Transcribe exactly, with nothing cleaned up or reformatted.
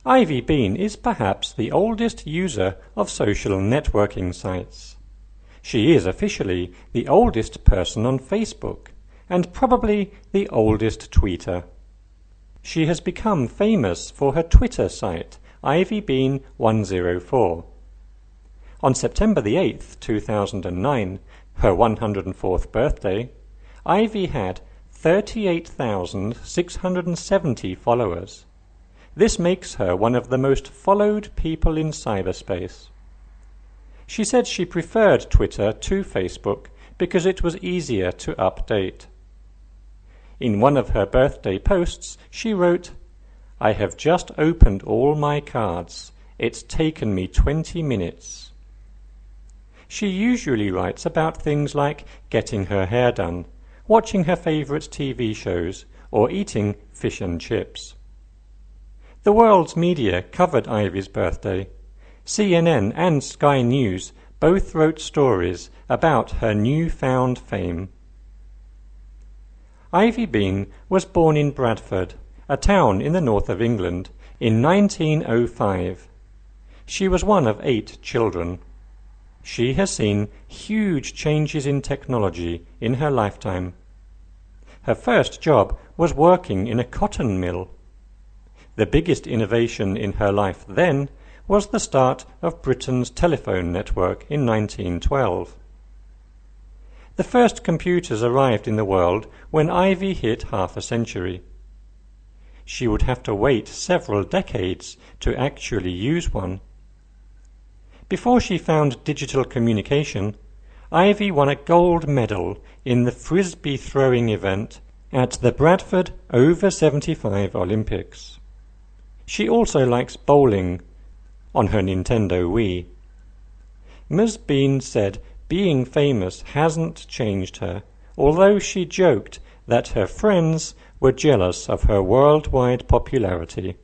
Ivy Bean is perhaps the oldest user of social networking sites. She is officially the oldest person on Facebook, and probably the oldest tweeter. She has become famous for her Twitter site, Ivy Bean one oh four. On September the eighth, two thousand nine, her one hundred fourth birthday, Ivy had thirty-eight thousand six hundred seventy followers. This makes her one of the most followed people in cyberspace. She said she preferred Twitter to Facebook because it was easier to update. In one of her birthday posts, she wrote, "I have just opened all my cards. It's taken me twenty minutes." She usually writes about things like getting her hair done, watching her favorite T V shows, or eating fish and chips. The world's media covered Ivy's birthday. C N N and Sky News both wrote stories about her newfound fame. Ivy Bean was born in Bradford, a town in the north of England, in nineteen oh five. She was one of eight children. She has seen huge changes in technology in her lifetime. Her first job was working in a cotton mill. The biggest innovation in her life then was the start of Britain's telephone network in nineteen twelve. The first computers arrived in the world when Ivy hit half a century. She would have to wait several decades to actually use one. Before she found digital communication, Ivy won a gold medal in the frisbee throwing event at the Bradford over seventy-five Olympics. She also likes bowling on her Nintendo Wii. Miz Bean said being famous hasn't changed her, although she joked that her friends were jealous of her worldwide popularity.